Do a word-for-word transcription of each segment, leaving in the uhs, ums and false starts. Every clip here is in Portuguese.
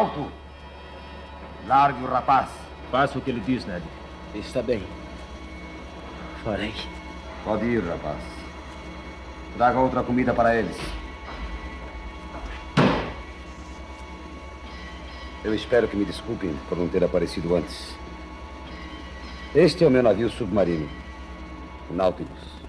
Alto! Largue o rapaz. Faça o que ele diz, Ned. Está bem. Farei. Pode ir, rapaz. Traga outra comida para eles. Eu espero que me desculpem por não ter aparecido antes. Este é o meu navio submarino, o Nautilus.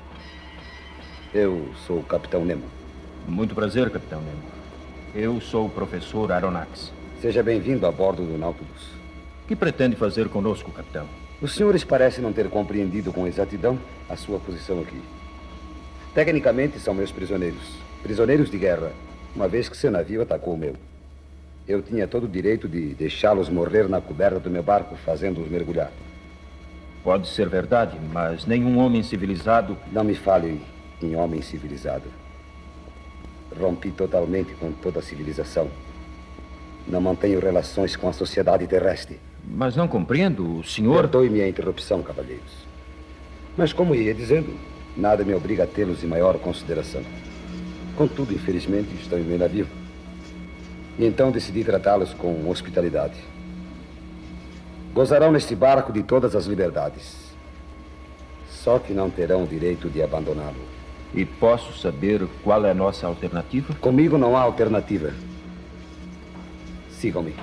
Eu sou o Capitão Nemo. Muito prazer, Capitão Nemo. Eu sou o professor Aronnax. Seja bem-vindo a bordo do Nautilus. O que pretende fazer conosco, capitão? Os senhores parecem não ter compreendido com exatidão a sua posição aqui. Tecnicamente, são meus prisioneiros. Prisioneiros de guerra, uma vez que seu navio atacou o meu. Eu tinha todo o direito de deixá-los morrer na coberta do meu barco, fazendo-os mergulhar. Pode ser verdade, mas nenhum homem civilizado... Não me fale em homem civilizado. Rompi totalmente com toda a civilização. Não mantenho relações com a sociedade terrestre. Mas não compreendo, o senhor... Perdoe-me a interrupção, cavalheiros. Mas como ia dizendo, nada me obriga a tê-los em maior consideração. Contudo, infelizmente, estão em meu navio. E então decidi tratá-los com hospitalidade. Gozarão neste barco de todas as liberdades. Só que não terão o direito de abandoná-lo. E posso saber qual é a nossa alternativa? Comigo não há alternativa. Sigam-me.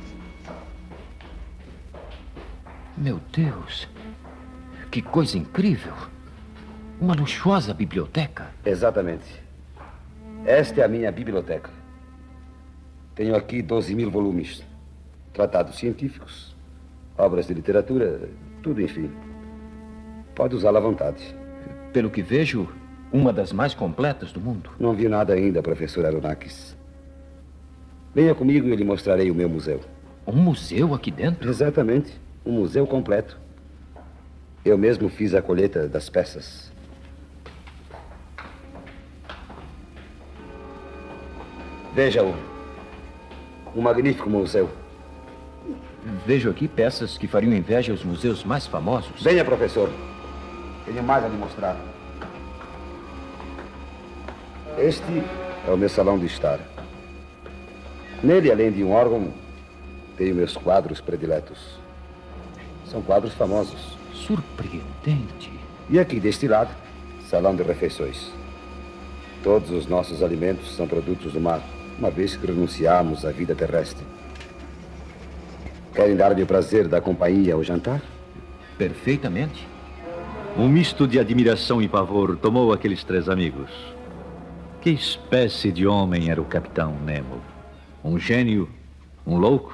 Meu Deus, que coisa incrível. Uma luxuosa biblioteca. Exatamente. Esta é a minha biblioteca. Tenho aqui doze mil volumes. Tratados científicos, obras de literatura, tudo, enfim. Pode usá-la à vontade. Pelo que vejo, uma das mais completas do mundo. Não vi nada ainda, professor Aronnax. Venha comigo e eu lhe mostrarei o meu museu. Um museu aqui dentro? Exatamente. Um museu completo. Eu mesmo fiz a colheita das peças. Veja-o. Um magnífico museu. Vejo aqui peças que fariam inveja aos museus mais famosos. Venha, professor. Tenho mais a lhe mostrar. Este é o meu salão de estar. Nele, além de um órgão, tenho meus quadros prediletos. São quadros famosos. Surpreendente. E aqui, deste lado, salão de refeições. Todos os nossos alimentos são produtos do mar, uma vez que renunciamos à vida terrestre. Querem dar-me o prazer da companhia ao jantar? Perfeitamente. Um misto de admiração e pavor tomou aqueles três amigos. Que espécie de homem era o Capitão Nemo? Um gênio? Um louco?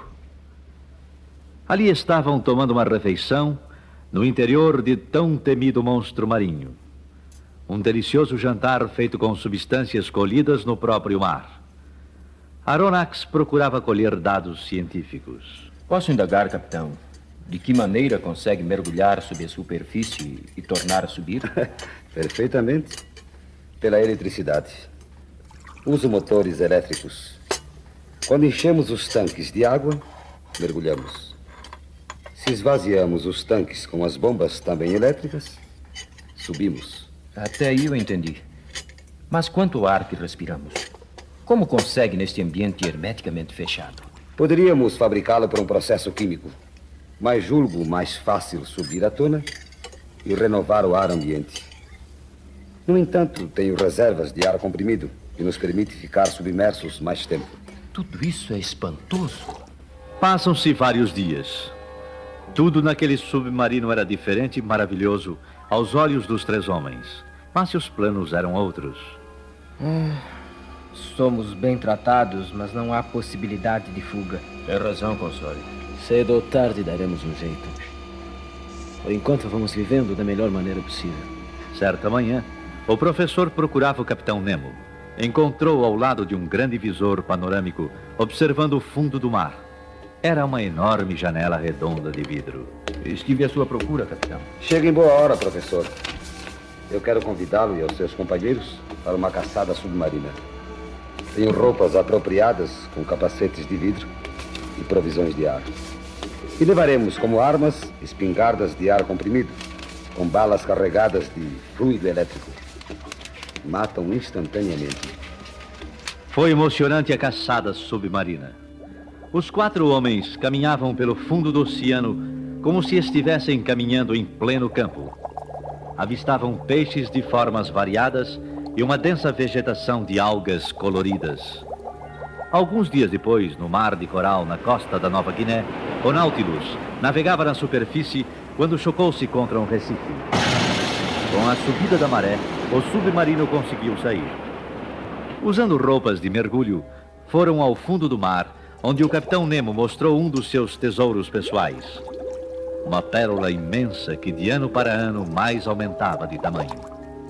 Ali estavam tomando uma refeição no interior de tão temido monstro marinho. Um delicioso jantar feito com substâncias colhidas no próprio mar. Aronnax procurava colher dados científicos. Posso indagar, capitão, de que maneira consegue mergulhar sob a superfície e tornar a subir? Perfeitamente. Pela eletricidade. Uso motores elétricos. Quando enchemos os tanques de água, mergulhamos. Se esvaziamos os tanques com as bombas também elétricas, subimos. Até aí eu entendi. Mas quanto ao ar que respiramos? Como consegue neste ambiente hermeticamente fechado? Poderíamos fabricá-lo por um processo químico, mas julgo mais fácil subir à tona e renovar o ar ambiente. No entanto, tenho reservas de ar comprimido que nos permite ficar submersos mais tempo. Tudo isso é espantoso. Passam-se vários dias. Tudo naquele submarino era diferente e maravilhoso aos olhos dos três homens. Mas seus planos eram outros. Hum, somos bem tratados, mas não há possibilidade de fuga. Tem razão, Console. Cedo ou tarde daremos um jeito. Por enquanto, vamos vivendo da melhor maneira possível. Certa manhã, o professor procurava o Capitão Nemo. Encontrou ao lado de um grande visor panorâmico, observando o fundo do mar. Era uma enorme janela redonda de vidro. Estive à sua procura, capitão. Chega em boa hora, professor. Eu quero convidá-lo e aos seus companheiros para uma caçada submarina. Tenho roupas apropriadas com capacetes de vidro e provisões de ar. E levaremos como armas espingardas de ar comprimido, com balas carregadas de fluido elétrico. Matam instantaneamente. Foi emocionante a caçada submarina. Os quatro homens caminhavam pelo fundo do oceano como se estivessem caminhando em pleno campo. Avistavam peixes de formas variadas e uma densa vegetação de algas coloridas. Alguns dias depois, no mar de coral na costa da Nova Guiné, o Nautilus navegava na superfície quando chocou-se contra um recife. Com a subida da maré, o submarino conseguiu sair. Usando roupas de mergulho, foram ao fundo do mar, onde o capitão Nemo mostrou um dos seus tesouros pessoais. Uma pérola imensa que de ano para ano mais aumentava de tamanho.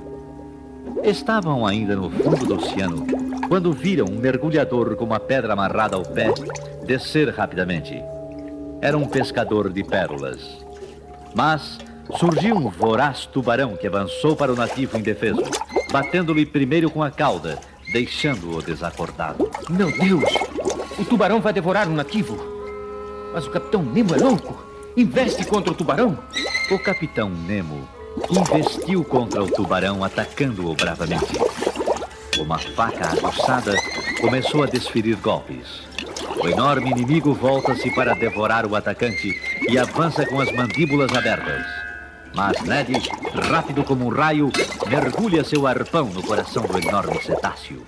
Estavam ainda no fundo do oceano quando viram um mergulhador com uma pedra amarrada ao pé descer rapidamente. Era um pescador de pérolas. Mas surgiu um voraz tubarão que avançou para o nativo indefeso, batendo-lhe primeiro com a cauda, deixando-o desacordado. Meu Deus! O tubarão vai devorar o nativo. Mas o capitão Nemo é louco. Investe contra o tubarão. O capitão Nemo investiu contra o tubarão, atacando-o bravamente. Uma faca aguçada começou a desferir golpes. O enorme inimigo volta-se para devorar o atacante e avança com as mandíbulas abertas. Mas Ned, rápido como um raio, mergulha seu arpão no coração do enorme cetáceo.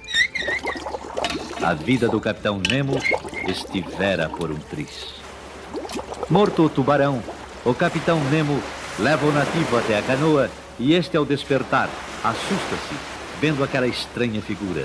A vida do capitão Nemo estivera por um triz. Morto o tubarão, o capitão Nemo leva o nativo até a canoa e este, ao despertar, assusta-se, vendo aquela estranha figura.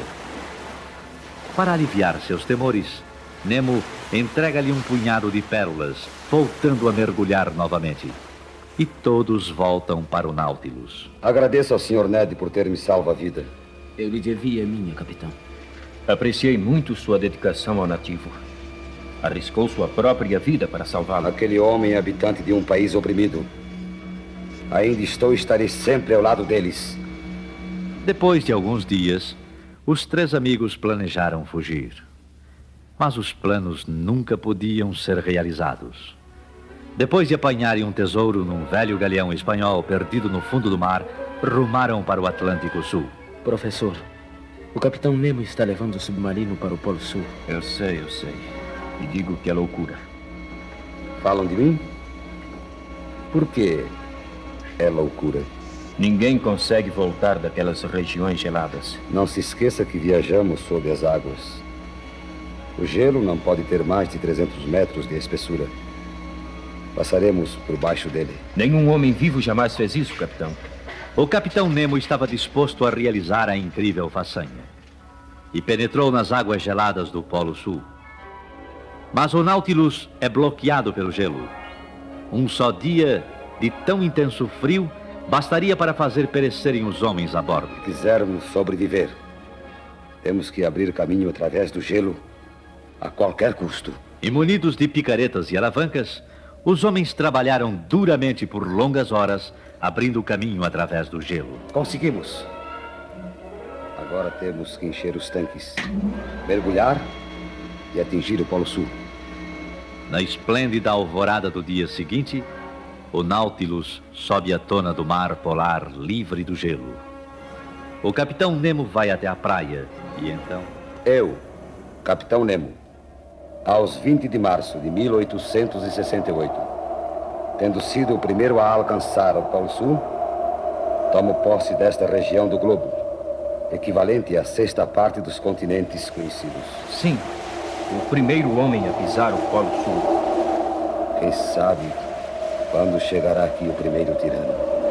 Para aliviar seus temores, Nemo entrega-lhe um punhado de pérolas, voltando a mergulhar novamente. E todos voltam para o Nautilus. Agradeço ao senhor Ned por ter me salvo a vida. Eu lhe devia a minha, capitão. Apreciei muito sua dedicação ao nativo. Arriscou sua própria vida para salvá-lo. Aquele homem é habitante de um país oprimido. Ainda estou e estarei sempre ao lado deles. Depois de alguns dias, os três amigos planejaram fugir. Mas os planos nunca podiam ser realizados. Depois de apanharem um tesouro num velho galeão espanhol perdido no fundo do mar, rumaram para o Atlântico Sul. Professor, o capitão Nemo está levando o submarino para o Polo Sul. Eu sei, eu sei. E digo que é loucura. Falam de mim? Por que é loucura? Ninguém consegue voltar daquelas regiões geladas. Não se esqueça que viajamos sob as águas. O gelo não pode ter mais de trezentos metros de espessura. Passaremos por baixo dele. Nenhum homem vivo jamais fez isso, capitão. O capitão Nemo estava disposto a realizar a incrível façanha. E penetrou nas águas geladas do Polo Sul. Mas o Nautilus é bloqueado pelo gelo. Um só dia de tão intenso frio bastaria para fazer perecerem os homens a bordo. Se quisermos sobreviver, temos que abrir caminho através do gelo a qualquer custo. E munidos de picaretas e alavancas, os homens trabalharam duramente por longas horas, abrindo caminho através do gelo. Conseguimos. Agora temos que encher os tanques, mergulhar e atingir o Polo Sul. Na esplêndida alvorada do dia seguinte, o Nautilus sobe à tona do mar polar livre do gelo. O capitão Nemo vai até a praia e então... Eu, capitão Nemo, aos vinte de março de mil oitocentos e sessenta e oito, tendo sido o primeiro a alcançar o Polo Sul, tomo posse desta região do globo, equivalente à sexta parte dos continentes conhecidos. Sim, o primeiro homem a pisar o Polo Sul. Quem sabe quando chegará aqui o primeiro tirano.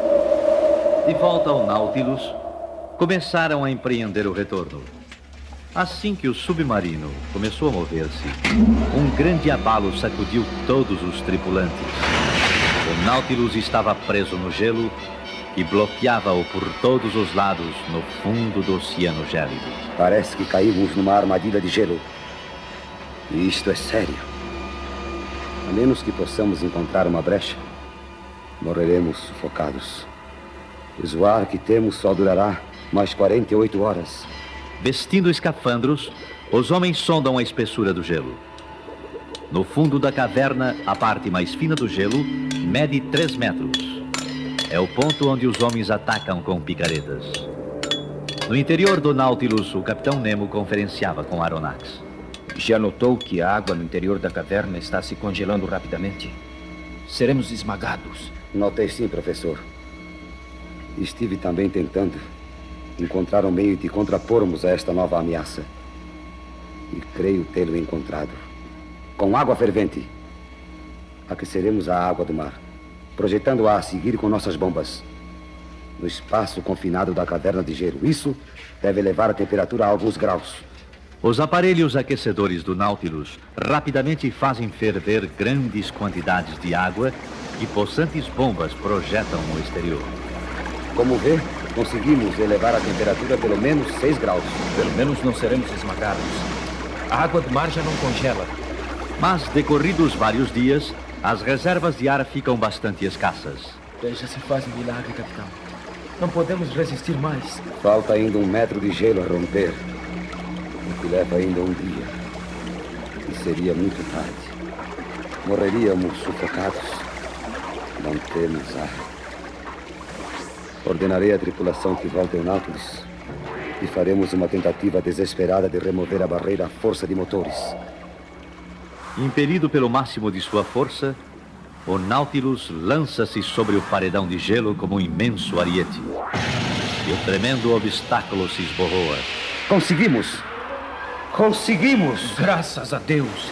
De volta ao Nautilus, começaram a empreender o retorno. Assim que o submarino começou a mover-se, um grande abalo sacudiu todos os tripulantes. O Nautilus estava preso no gelo e bloqueava-o por todos os lados no fundo do oceano gélido. Parece que caímos numa armadilha de gelo. E isto é sério. A menos que possamos encontrar uma brecha, morreremos sufocados. Pois o ar que temos só durará mais quarenta e oito horas. Vestindo escafandros, os homens sondam a espessura do gelo. No fundo da caverna, a parte mais fina do gelo mede três metros. É o ponto onde os homens atacam com picaretas. No interior do Nautilus, o capitão Nemo conferenciava com Aronnax. Já notou que a água no interior da caverna está se congelando rapidamente? Seremos esmagados. Notei sim, professor. Estive também tentando encontrar um meio de contrapormos a esta nova ameaça. E creio tê-lo encontrado. Com água fervente, aqueceremos a água do mar, projetando-a a seguir com nossas bombas no espaço confinado da caverna de gelo. Isso deve elevar a temperatura a alguns graus. Os aparelhos aquecedores do Nautilus rapidamente fazem ferver grandes quantidades de água que possantes bombas projetam no exterior. Como vê, conseguimos elevar a temperatura pelo menos seis graus. Pelo menos não seremos esmagados. A água do mar já não congela. Mas, decorridos vários dias, as reservas de ar ficam bastante escassas. Veja se faz um milagre, capitão. Não podemos resistir mais. Falta ainda um metro de gelo a romper, o que leva ainda um dia. E seria muito tarde. Morreríamos sufocados. Não temos ar. Ordenarei à tripulação que volte ao Nautilus e faremos uma tentativa desesperada de remover a barreira à força de motores. Impelido pelo máximo de sua força, o Nautilus lança-se sobre o paredão de gelo como um imenso ariete. E o tremendo obstáculo se esborroa. Conseguimos! Conseguimos! Graças a Deus!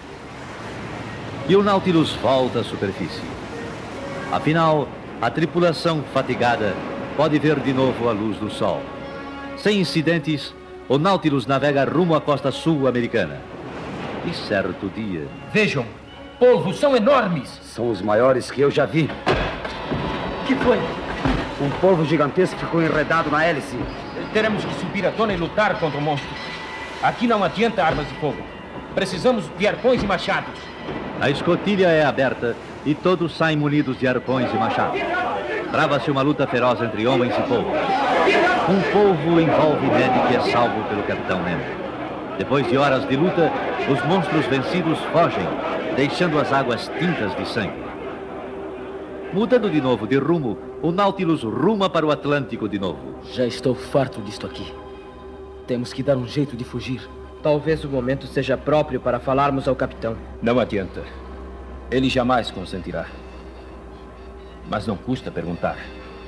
E o Nautilus volta à superfície. Afinal, a tripulação fatigada pode ver de novo a luz do sol. Sem incidentes, o Nautilus navega rumo à costa sul-americana. E certo dia... Vejam! Polvos são enormes! São os maiores que eu já vi. Que foi? Um polvo gigantesco ficou enredado na hélice. Teremos que subir à tona e lutar contra o monstro. Aqui não adianta armas de fogo. Precisamos de arpões e machados. A escotilha é aberta e todos saem munidos de arpões e machados. Trava-se uma luta feroz entre homens e polvos. Um polvo envolve Ned, que é salvo pelo Capitão Nemo. Depois de horas de luta, os monstros vencidos fogem, deixando as águas tintas de sangue. Mudando de novo de rumo, o Nautilus ruma para o Atlântico de novo. Já estou farto disto aqui. Temos que dar um jeito de fugir. Talvez o momento seja próprio para falarmos ao capitão. Não adianta. Ele jamais consentirá. Mas não custa perguntar.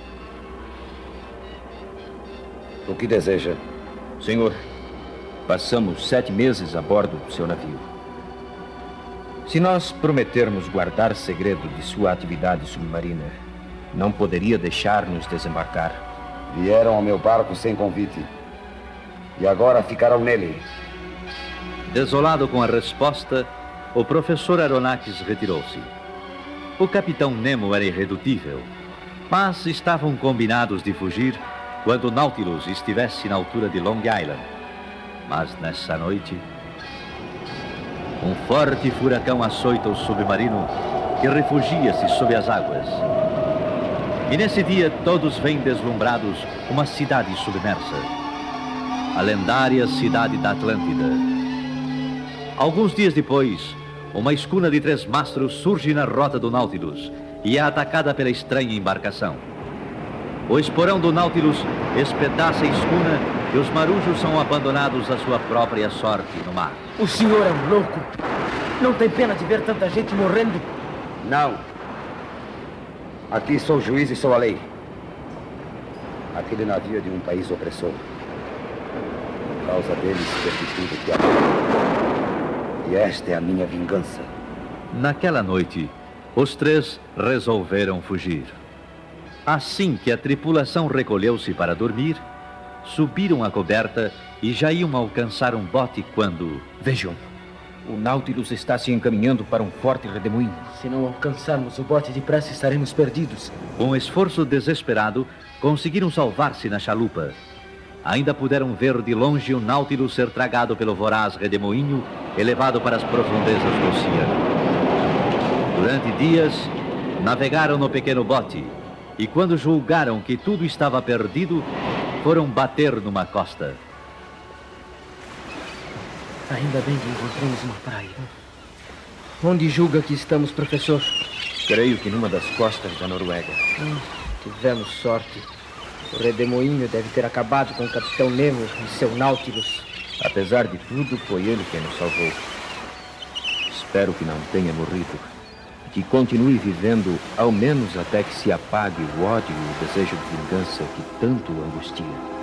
O que deseja? Senhor, passamos sete meses a bordo do seu navio. Se nós prometermos guardar segredo de sua atividade submarina, não poderia deixar-nos desembarcar. Vieram ao meu barco sem convite. E agora ficarão nele. Desolado com a resposta, o professor Aronnax retirou-se. O Capitão Nemo era irredutível, mas estavam combinados de fugir quando o Nautilus estivesse na altura de Long Island. Mas nessa noite, um forte furacão açoita o submarino que refugia-se sob as águas. E nesse dia todos veem deslumbrados uma cidade submersa. A lendária cidade da Atlântida. Alguns dias depois, uma escuna de três mastros surge na rota do Nautilus e é atacada pela estranha embarcação. O esporão do Nautilus espedaça a escuna e os marujos são abandonados à sua própria sorte no mar. O senhor é um louco. Não tem pena de ver tanta gente morrendo? Não. Aqui sou o juiz e sou a lei. Aquele navio é de um país opressor. Por causa deles, perdi tudo que há. E esta é a minha vingança. Naquela noite, os três resolveram fugir. Assim que a tripulação recolheu-se para dormir, subiram a coberta e já iam alcançar um bote quando... Vejam, o Nautilus está se encaminhando para um forte redemoinho. Se não alcançarmos o bote depressa, estaremos perdidos. Com um esforço desesperado, conseguiram salvar-se na chalupa. Ainda puderam ver de longe o Nautilus ser tragado pelo voraz redemoinho e levado para as profundezas do oceano. Durante dias, navegaram no pequeno bote e quando julgaram que tudo estava perdido, foram bater numa costa. Ainda bem que encontramos uma praia. Onde julga que estamos, professor? Creio que numa das costas da Noruega. Hum, tivemos sorte. O redemoinho deve ter acabado com o Capitão Nemo e seu Nautilus. Apesar de tudo, foi ele quem nos salvou. Espero que não tenha morrido. Que continue vivendo, ao menos até que se apague o ódio e o desejo de vingança que tanto o angustia.